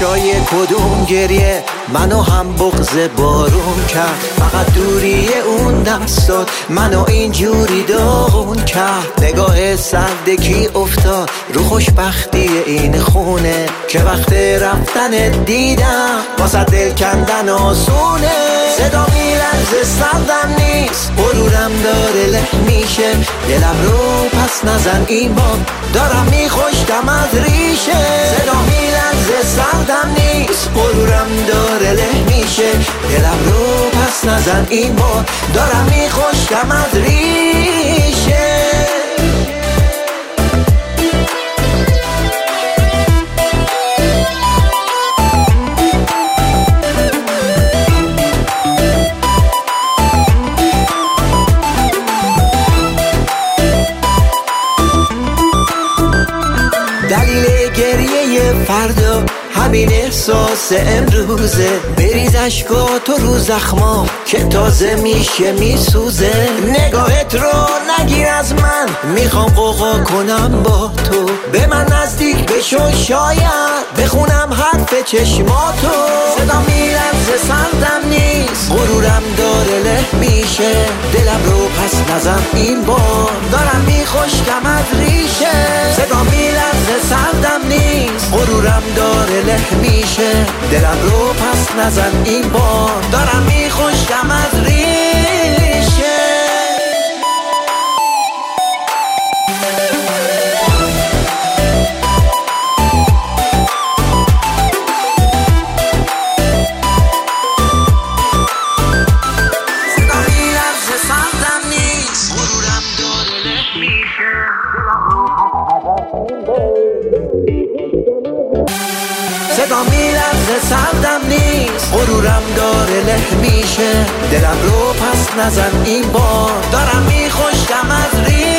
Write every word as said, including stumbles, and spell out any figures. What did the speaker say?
چشای کدوم گریه منو هم بغض بارون کرد، فقط دوری اون دستات منو اینجوری داغون کرد. نگاه سردکی افتاد رو خوشبختی این خونه که وقت رفتن دیدم واسه دل کندن آسونه. صدا میلرزه سردم نیست، غرورم داره له میشه، دلم رو پس نزن این بار دارم میخوشتم از ریشه. صدا میلرزه سردم نیست، غرورم داره له میشه، دلم رو پس نزن این بار دارم میخوشتم از ریشه. دلیل گریه فردا همین احساس امروزه، بریز اشکا تو رو زخما که تازه میشه میسوزه. نگاهت رو نگیر از من، میخوام قوقا کنم با تو، به من نزدیک بشو شاید بخونم حرف چشماتو. صدا میلرزه سردم نیست، غرورم داره له میشه، دلم رو پس نزن این بار دارم میخوشتم از ریشه. صدا میلرزه سردم نیست، غرورم داره له میشه، دلم رو پس نزن این بار دارم میخوشتم از ریشه. صدا میلرزه سردم نیست، غرورم داره له میشه، دلم رو صدا میلرزه سردم نیست، غرورم داره له میشه، دلم رو پس نزن این بار دارم میخوشتم از ریشه.